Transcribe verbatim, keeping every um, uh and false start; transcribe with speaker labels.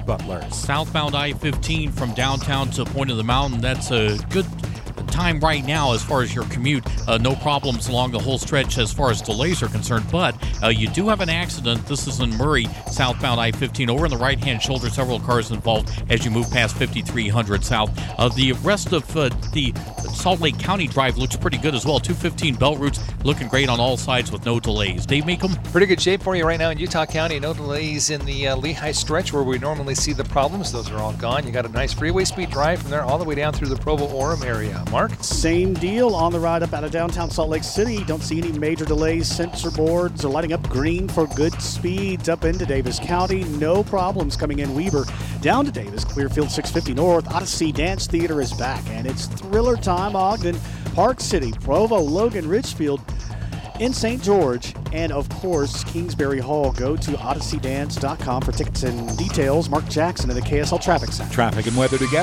Speaker 1: Butlers.
Speaker 2: Southbound I fifteen from downtown to Point of the Mountain, that's a good time right now as far as your commute. Uh, no problems along the whole stretch as far as delays are concerned, but uh, you do have an accident. This is in Murray, southbound I fifteen. Over in the right-hand shoulder, several cars involved as you move past fifty-three hundred south. Uh, the rest of uh, the Salt Lake County drive looks pretty good as well. two fifteen Belt Routes looking great on all sides with no delays. Dave Meekum?
Speaker 3: Pretty good shape for you right now in Utah County. No delays in the uh, Lehigh stretch where we normally see the problems. Those are all gone. You got a nice freeway speed drive from there all the way down through the Provo-Orem area. Mark?
Speaker 4: Same deal on the ride up out of downtown Salt Lake City. Don't see any major delays. Sensor boards are lighting up green for good speeds up into Davis County. No problems coming in Weber. Down to Davis, Clearfield six fifty North. Odyssey Dance Theater is back, and it's thriller time. Ogden, Park City, Provo, Logan, Richfield, in Saint George, and of course Kingsbury Hall. Go to odyssey dance dot com for tickets and details. Mark Jackson in the K S L Traffic Center.
Speaker 1: Traffic and weather together.